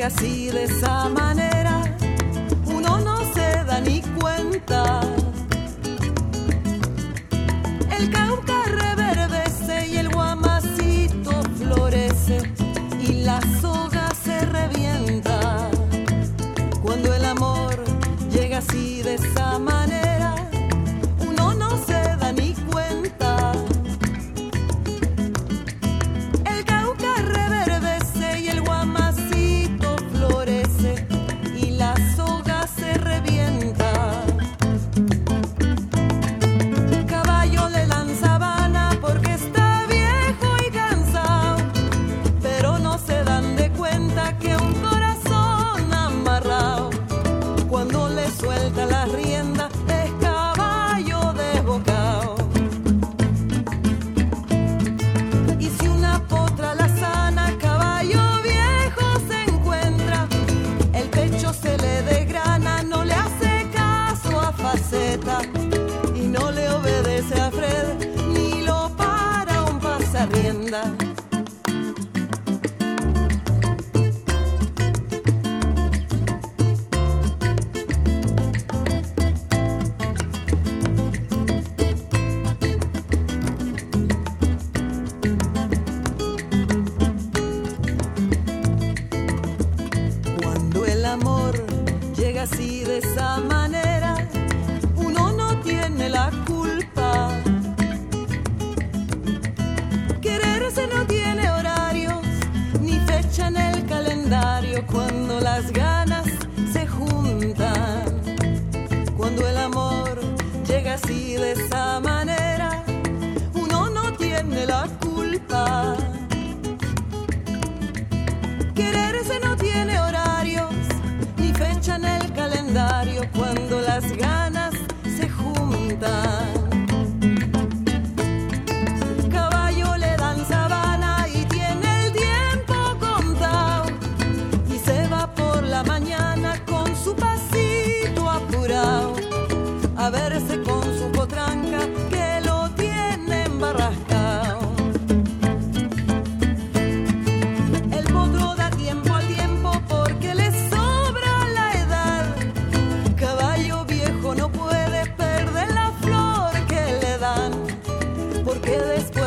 llega así de esa manera, uno no se da ni cuenta. El Cauca reverdece y el Guamacito florece y la soga se revienta. Cuando el amor llega así de esa manera, uno no se da ni cuenta. El Cauca reverdece y el Guamacito florece y la soga se revienta. Caballo le dan sabana porque está viejo y cansado, pero no se dan de cuenta que un corazón amarrado, cuando le suelta la rienda, es caballo desbocado. Y si una potra la sana, caballo viejo se encuentra, el pecho se le desgrana, no le hace caso a Faceta y no le obedece a Fred, ni lo para un pasarrienda. Cuando el amor llega así de esa manera, uno no tiene la culpa. Quererse no tiene horarios ni fecha en el calendario. Cuando las ganas se juntan, cuando el amor llega así de esa manera, uno no tiene la culpa. Quererse no tiene horarios ni fecha en el calendario. Cuando las ganas se juntan, caballo le dan sabana y tiene el tiempo contado, y se va por la mañana con su pasito apurado a verse con su potranca que lo tiene embarrascado. El potro da tiempo al tiempo porque le sobra la edad. Caballo viejo no puede perder la flor que le dan, porque después